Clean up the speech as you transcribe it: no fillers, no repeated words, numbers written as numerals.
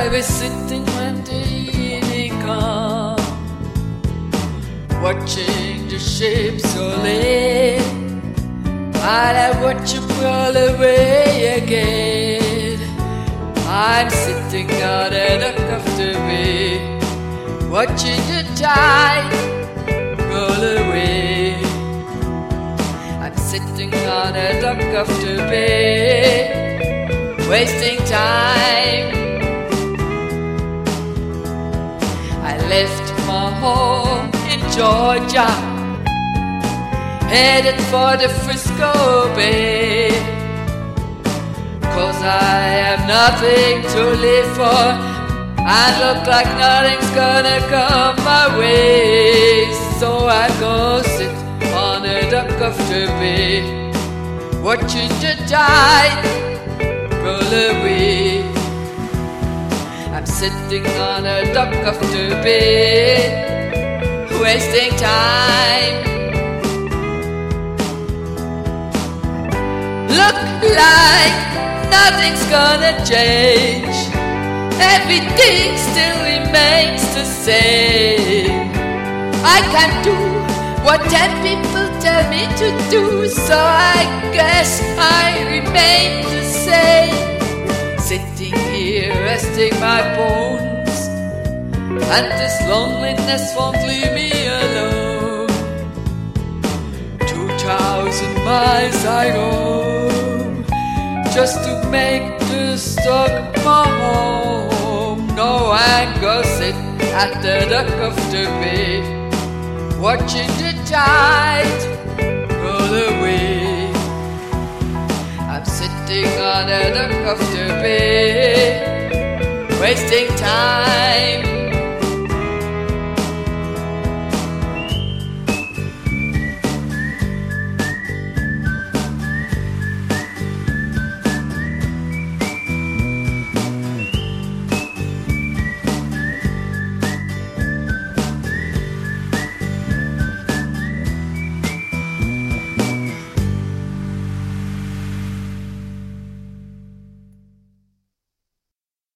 I was sitting when the evening come, watching the ships sail in, while I watch you roll away again. I'm sitting on a dock of the bay, watching the tide roll away. I'm sitting on a dock of the bay, wasting time. I left my home in Georgia, headed for the Frisco Bay, 'cause I have nothing to live for and look like nothing's gonna come my way. So I go sit on a dock of the bay, watching the tide roll away. I'm sitting on a dock of the bay, wasting time. Look like nothing's gonna change, everything still remains the same. I can't do what 10 people tell me to do, so I guess I remain the same. Sitting here resting my bones, and this loneliness won't leave me alone. 2,000 miles I go just to make the Stockholm home. No, I go sit at the dock of the bay, watching the tide roll away. I'm sitting on the dock of the bay, wasting time.